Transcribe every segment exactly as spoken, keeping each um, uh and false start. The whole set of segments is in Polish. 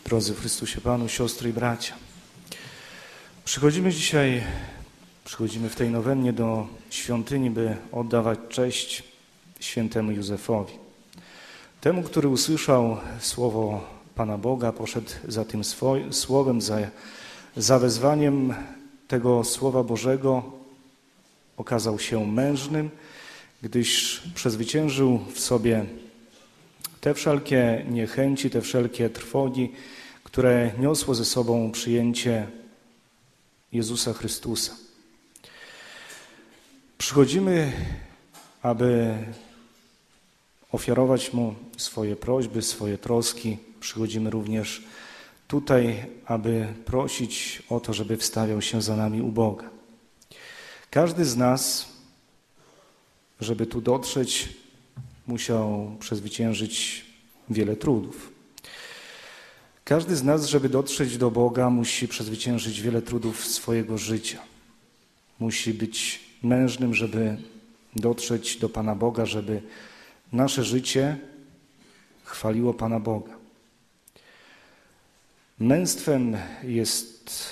Drodzy w Chrystusie Panu, siostry i bracia, przychodzimy dzisiaj, przychodzimy w tej nowennie do świątyni, by oddawać cześć świętemu Józefowi. Temu, który usłyszał słowo Pana Boga, poszedł za tym swoim słowem, za, za wezwaniem tego Słowa Bożego, okazał się mężnym, gdyż przezwyciężył w sobie te wszelkie niechęci, te wszelkie trwogi, które niosło ze sobą przyjęcie Jezusa Chrystusa. Przychodzimy, aby ofiarować Mu swoje prośby, swoje troski. Przychodzimy również tutaj, aby prosić o to, żeby wstawiał się za nami u Boga. Każdy z nas, żeby tu dotrzeć, musiał przezwyciężyć wiele trudów. Każdy z nas, żeby dotrzeć do Boga, musi przezwyciężyć wiele trudów swojego życia. Musi być mężnym, żeby dotrzeć do Pana Boga, żeby nasze życie chwaliło Pana Boga. Męstwem jest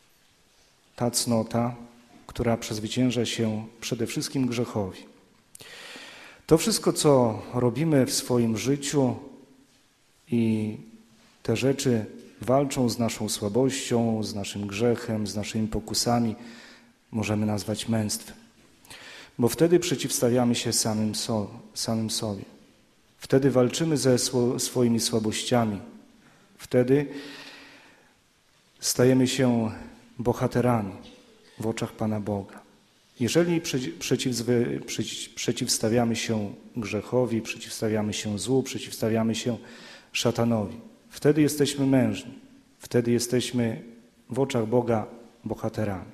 ta cnota, która przezwycięża się przede wszystkim grzechowi. To wszystko, co robimy w swoim życiu i te rzeczy walczą z naszą słabością, z naszym grzechem, z naszymi pokusami, możemy nazwać męstwem. Bo wtedy przeciwstawiamy się samym, so, samym sobie. Wtedy walczymy ze swo, swoimi słabościami. Wtedy stajemy się bohaterami w oczach Pana Boga. Jeżeli przeciw, przeciwstawiamy się grzechowi, przeciwstawiamy się złu, przeciwstawiamy się szatanowi, wtedy jesteśmy mężni, wtedy jesteśmy w oczach Boga bohaterami.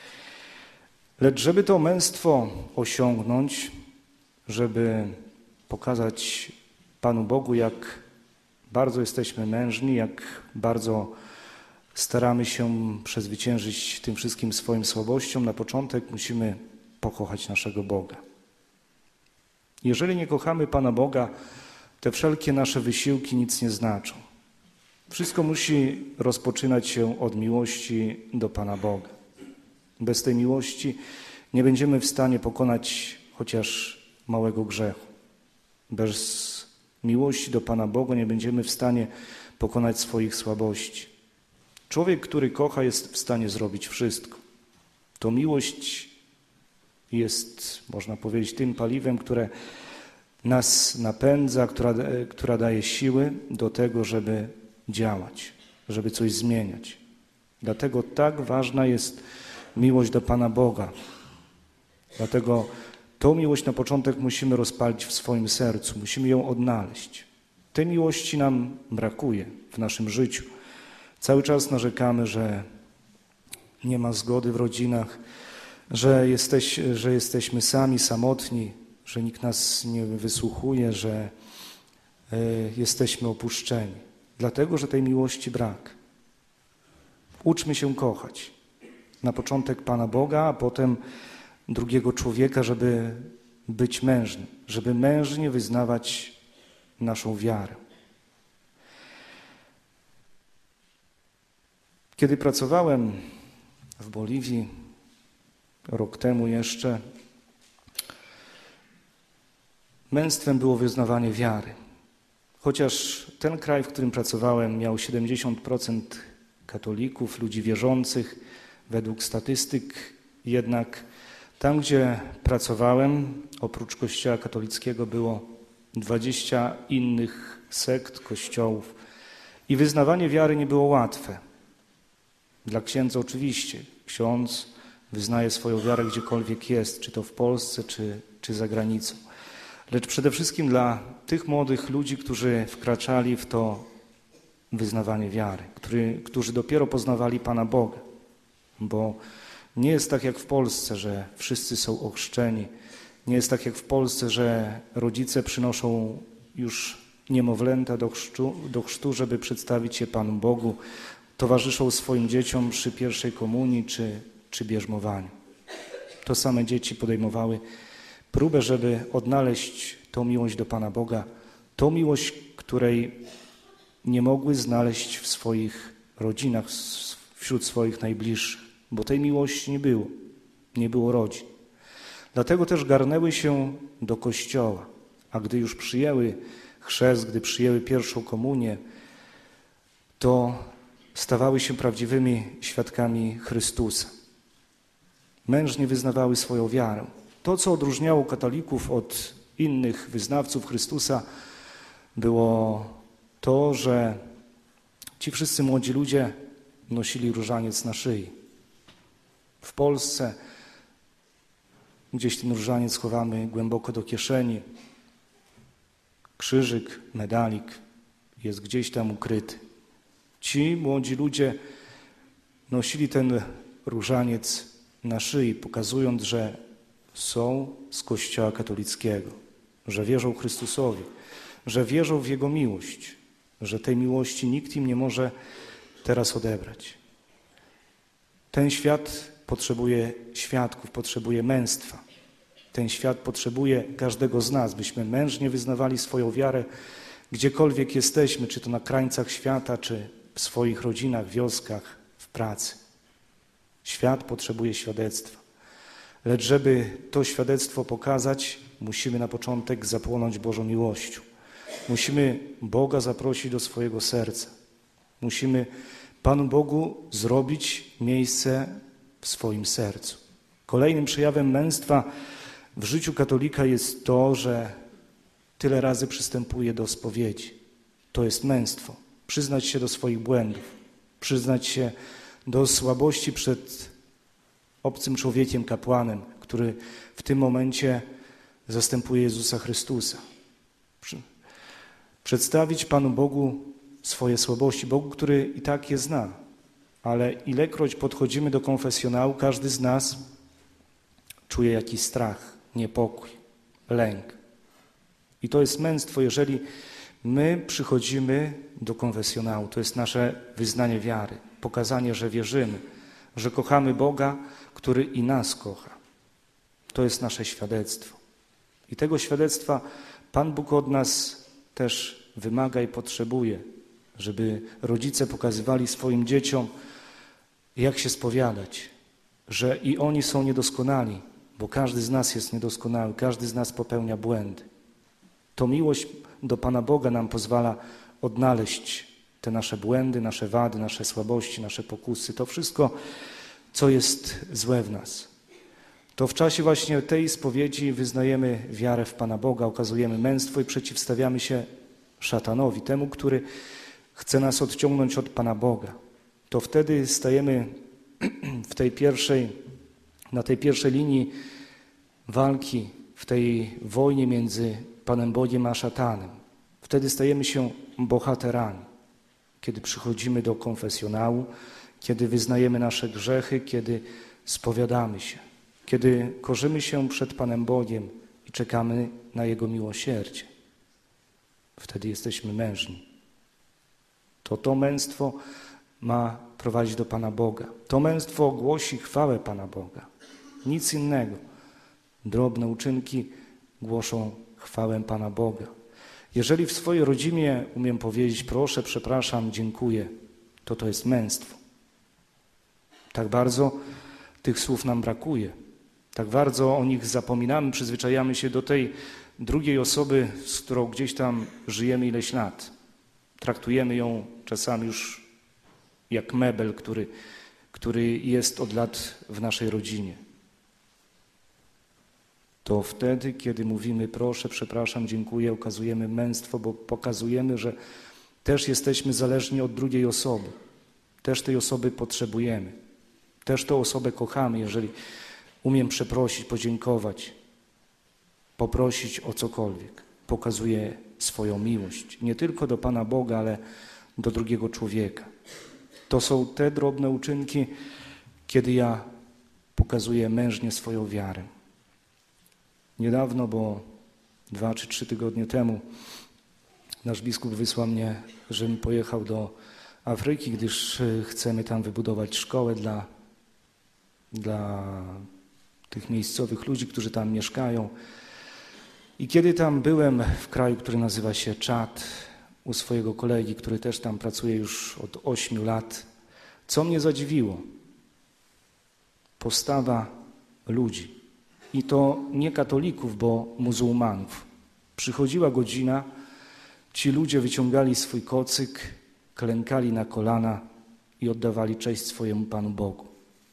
Lecz żeby to męstwo osiągnąć, żeby pokazać Panu Bogu, jak bardzo jesteśmy mężni, jak bardzo staramy się przezwyciężyć tym wszystkim swoim słabościom, na początek musimy pokochać naszego Boga. Jeżeli nie kochamy Pana Boga, te wszelkie nasze wysiłki nic nie znaczą. Wszystko musi rozpoczynać się od miłości do Pana Boga. Bez tej miłości nie będziemy w stanie pokonać chociaż małego grzechu. Bez miłości do Pana Boga nie będziemy w stanie pokonać swoich słabości. Człowiek, który kocha, jest w stanie zrobić wszystko. To miłość jest, można powiedzieć, tym paliwem, które nas napędza, która, która daje siły do tego, żeby działać, żeby coś zmieniać. Dlatego tak ważna jest miłość do Pana Boga. Dlatego tą miłość na początek musimy rozpalić w swoim sercu, musimy ją odnaleźć. Tej miłości nam brakuje w naszym życiu. Cały czas narzekamy, że nie ma zgody w rodzinach, że, jesteś, że jesteśmy sami, samotni, że nikt nas nie wysłuchuje, że y, jesteśmy opuszczeni. Dlatego, że tej miłości brak. Uczmy się kochać. Na początek Pana Boga, a potem drugiego człowieka, żeby być mężnym, żeby mężnie wyznawać naszą wiarę. Kiedy pracowałem w Boliwii rok temu jeszcze, męstwem było wyznawanie wiary. Chociaż ten kraj, w którym pracowałem, miał siedemdziesiąt procent katolików, ludzi wierzących, według statystyk, jednak tam, gdzie pracowałem, oprócz kościoła katolickiego było dwadzieścia innych sekt, kościołów i wyznawanie wiary nie było łatwe. Dla księdza oczywiście. Ksiądz wyznaje swoją wiarę gdziekolwiek jest, czy to w Polsce, czy, czy za granicą. Lecz przede wszystkim dla tych młodych ludzi, którzy wkraczali w to wyznawanie wiary, który, którzy dopiero poznawali Pana Boga. Bo nie jest tak jak w Polsce, że wszyscy są ochrzczeni. Nie jest tak jak w Polsce, że rodzice przynoszą już niemowlęta do chrztu, do chrztu, żeby przedstawić je Panu Bogu, towarzyszą swoim dzieciom przy pierwszej komunii czy, czy bierzmowaniu. To same dzieci podejmowały próbę, żeby odnaleźć tą miłość do Pana Boga, tą miłość, której nie mogły znaleźć w swoich rodzinach, wśród swoich najbliższych, bo tej miłości nie było, nie było rodzin. Dlatego też garnęły się do Kościoła, a gdy już przyjęły chrzest, gdy przyjęły pierwszą komunię, to stawały się prawdziwymi świadkami Chrystusa. Mężnie wyznawały swoją wiarę. To, co odróżniało katolików od innych wyznawców Chrystusa, było to, że ci wszyscy młodzi ludzie nosili różaniec na szyi. W Polsce gdzieś ten różaniec chowamy głęboko do kieszeni. Krzyżyk, medalik jest gdzieś tam ukryty. Ci młodzi ludzie nosili ten różaniec na szyi, pokazując, że są z Kościoła katolickiego, że wierzą Chrystusowi, że wierzą w Jego miłość, że tej miłości nikt im nie może teraz odebrać. Ten świat potrzebuje świadków, potrzebuje męstwa. Ten świat potrzebuje każdego z nas, byśmy mężnie wyznawali swoją wiarę, gdziekolwiek jesteśmy, czy to na krańcach świata, czy w swoich rodzinach, wioskach, w pracy. Świat potrzebuje świadectwa. Lecz żeby to świadectwo pokazać, musimy na początek zapłonąć Bożą miłością. Musimy Boga zaprosić do swojego serca. Musimy Panu Bogu zrobić miejsce w swoim sercu. Kolejnym przejawem męstwa w życiu katolika jest to, że tyle razy przystępuje do spowiedzi. To jest męstwo. Przyznać się do swoich błędów. Przyznać się do słabości przed obcym człowiekiem, kapłanem, który w tym momencie zastępuje Jezusa Chrystusa. Przedstawić Panu Bogu swoje słabości, Bogu, który i tak je zna. Ale ilekroć podchodzimy do konfesjonału, każdy z nas czuje jakiś strach, niepokój, lęk. I to jest męstwo, jeżeli my przychodzimy do konfesjonału. To jest nasze wyznanie wiary, pokazanie, że wierzymy, że kochamy Boga, który i nas kocha. To jest nasze świadectwo. I tego świadectwa Pan Bóg od nas też wymaga i potrzebuje, żeby rodzice pokazywali swoim dzieciom, jak się spowiadać, że i oni są niedoskonali, bo każdy z nas jest niedoskonały, każdy z nas popełnia błędy. To miłość do Pana Boga nam pozwala odnaleźć te nasze błędy, nasze wady, nasze słabości, nasze pokusy, to wszystko, co jest złe w nas. To w czasie właśnie tej spowiedzi wyznajemy wiarę w Pana Boga, okazujemy męstwo i przeciwstawiamy się szatanowi, temu, który chce nas odciągnąć od Pana Boga. To wtedy stajemy w tej pierwszej, na tej pierwszej linii walki, w tej wojnie między Panem Bogiem a szatanem. Wtedy stajemy się bohaterami, kiedy przychodzimy do konfesjonału, kiedy wyznajemy nasze grzechy, kiedy spowiadamy się, kiedy korzymy się przed Panem Bogiem i czekamy na Jego miłosierdzie. Wtedy jesteśmy mężni. To to męstwo ma prowadzić do Pana Boga. To męstwo głosi chwałę Pana Boga. Nic innego. Drobne uczynki głoszą chwałę Pana Boga. Jeżeli w swojej rodzinie umiem powiedzieć proszę, przepraszam, dziękuję, to to jest męstwo. Tak bardzo tych słów nam brakuje. Tak bardzo o nich zapominamy, przyzwyczajamy się do tej drugiej osoby, z którą gdzieś tam żyjemy ileś lat. Traktujemy ją czasami już jak mebel, który, który jest od lat w naszej rodzinie. To wtedy, kiedy mówimy proszę, przepraszam, dziękuję, okazujemy męstwo, bo pokazujemy, że też jesteśmy zależni od drugiej osoby. Też tej osoby potrzebujemy. Też tę osobę kochamy, jeżeli umiem przeprosić, podziękować, poprosić o cokolwiek. Pokazuję swoją miłość. Nie tylko do Pana Boga, ale do drugiego człowieka. To są te drobne uczynki, kiedy ja pokazuję mężnie swoją wiarę. Niedawno, bo dwa czy trzy tygodnie temu, nasz biskup wysłał mnie, żebym pojechał do Afryki, gdyż chcemy tam wybudować szkołę dla, dla tych miejscowych ludzi, którzy tam mieszkają. I kiedy tam byłem w kraju, który nazywa się Czad, u swojego kolegi, który też tam pracuje już od ośmiu lat. Co mnie zadziwiło? Postawa ludzi. I to nie katolików, bo muzułmanów. Przychodziła godzina, ci ludzie wyciągali swój kocyk, klękali na kolana i oddawali cześć swojemu Panu Bogu.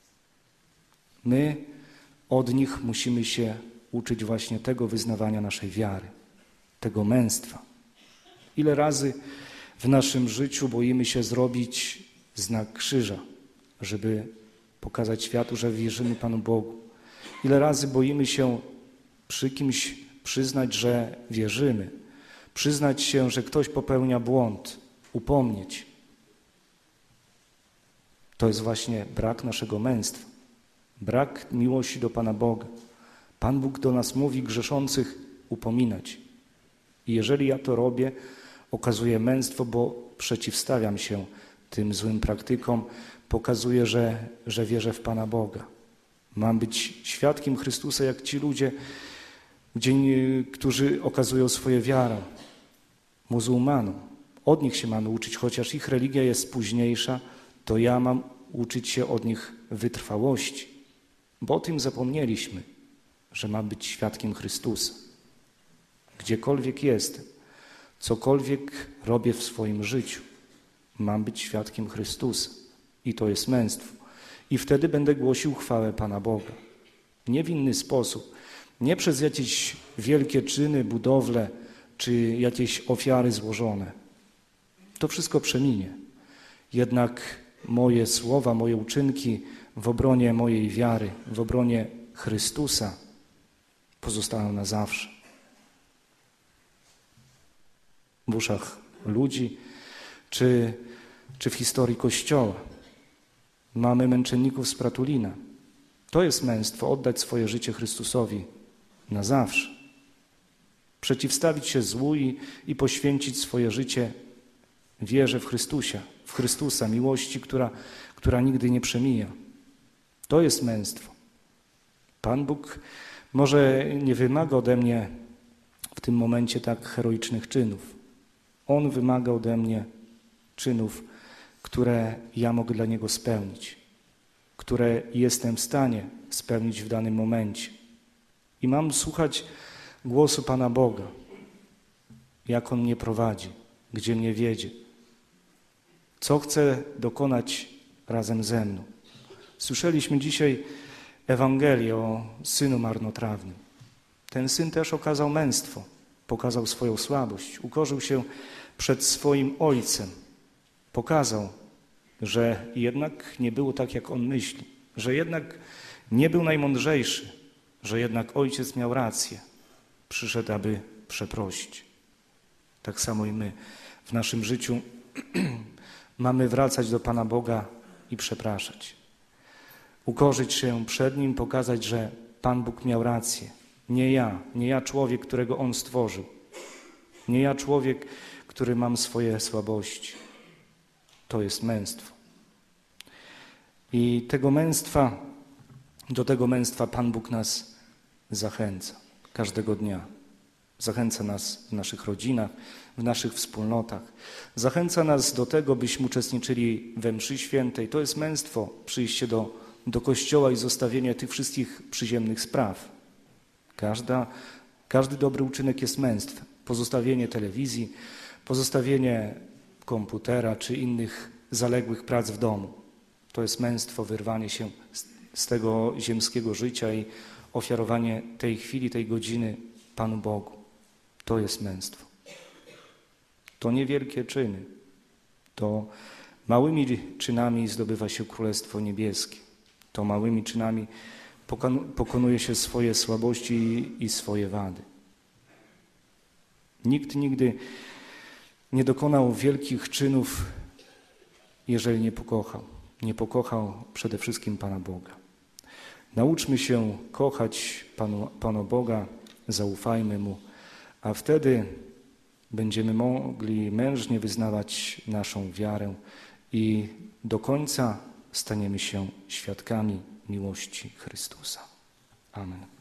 My od nich musimy się uczyć właśnie tego wyznawania naszej wiary, tego męstwa. Ile razy w naszym życiu boimy się zrobić znak krzyża, żeby pokazać światu, że wierzymy Panu Bogu. Ile razy boimy się przy kimś przyznać, że wierzymy, przyznać się, że ktoś popełnia błąd, upomnieć. To jest właśnie brak naszego męstwa, brak miłości do Pana Boga. Pan Bóg do nas mówi, grzeszących upominać. I jeżeli ja to robię, okazuję męstwo, bo przeciwstawiam się tym złym praktykom, pokazuję, że, że wierzę w Pana Boga. Mam być świadkiem Chrystusa, jak ci ludzie, gdzie, którzy okazują swoją wiarę muzułmanom. Od nich się mamy uczyć, chociaż ich religia jest późniejsza, to ja mam uczyć się od nich wytrwałości, bo o tym zapomnieliśmy, że mam być świadkiem Chrystusa. Gdziekolwiek jestem, cokolwiek robię w swoim życiu, mam być świadkiem Chrystusa i to jest męstwo. I wtedy będę głosił chwałę Pana Boga. Nie w inny sposób, nie przez jakieś wielkie czyny, budowle, czy jakieś ofiary złożone. To wszystko przeminie. Jednak moje słowa, moje uczynki w obronie mojej wiary, w obronie Chrystusa pozostaną na zawsze. W uszach ludzi, czy, czy w historii Kościoła. Mamy męczenników z Pratulina. To jest męstwo, oddać swoje życie Chrystusowi na zawsze. Przeciwstawić się złu i, i poświęcić swoje życie wierze w Chrystusa, w Chrystusa, miłości, która, która nigdy nie przemija. To jest męstwo. Pan Bóg może nie wymaga ode mnie w tym momencie tak heroicznych czynów. On wymaga ode mnie czynów, które ja mogę dla Niego spełnić, które jestem w stanie spełnić w danym momencie. I mam słuchać głosu Pana Boga, jak On mnie prowadzi, gdzie mnie wiedzie, co chce dokonać razem ze mną. Słyszeliśmy dzisiaj Ewangelię o synu marnotrawnym. Ten syn też okazał męstwo, pokazał swoją słabość, ukorzył się przed swoim ojcem. Pokazał, że jednak nie było tak, jak on myśli, że jednak nie był najmądrzejszy, że jednak ojciec miał rację. Przyszedł, aby przeprosić. Tak samo i my w naszym życiu mamy wracać do Pana Boga i przepraszać. Ukorzyć się przed Nim, pokazać, że Pan Bóg miał rację. Nie ja, nie ja człowiek, którego On stworzył. Nie ja człowiek, który mam swoje słabości. To jest męstwo. I tego męstwa, do tego męstwa Pan Bóg nas zachęca każdego dnia. Zachęca nas w naszych rodzinach, w naszych wspólnotach. Zachęca nas do tego, byśmy uczestniczyli we mszy świętej. To jest męstwo, przyjście do, do kościoła i zostawienie tych wszystkich przyziemnych spraw. Każda, każdy dobry uczynek jest męstwem. Pozostawienie telewizji, pozostawienie komputera czy innych zaległych prac w domu. To jest męstwo, wyrwanie się z, z tego ziemskiego życia i ofiarowanie tej chwili, tej godziny Panu Bogu. To jest męstwo. To niewielkie czyny. To małymi czynami zdobywa się Królestwo Niebieskie. To małymi czynami pokonuje się swoje słabości i, i swoje wady. Nikt nigdy nie dokonał wielkich czynów, jeżeli nie pokochał. Nie pokochał przede wszystkim Pana Boga. Nauczmy się kochać Panu, Pana Boga, zaufajmy Mu, a wtedy będziemy mogli mężnie wyznawać naszą wiarę i do końca staniemy się świadkami miłości Chrystusa. Amen.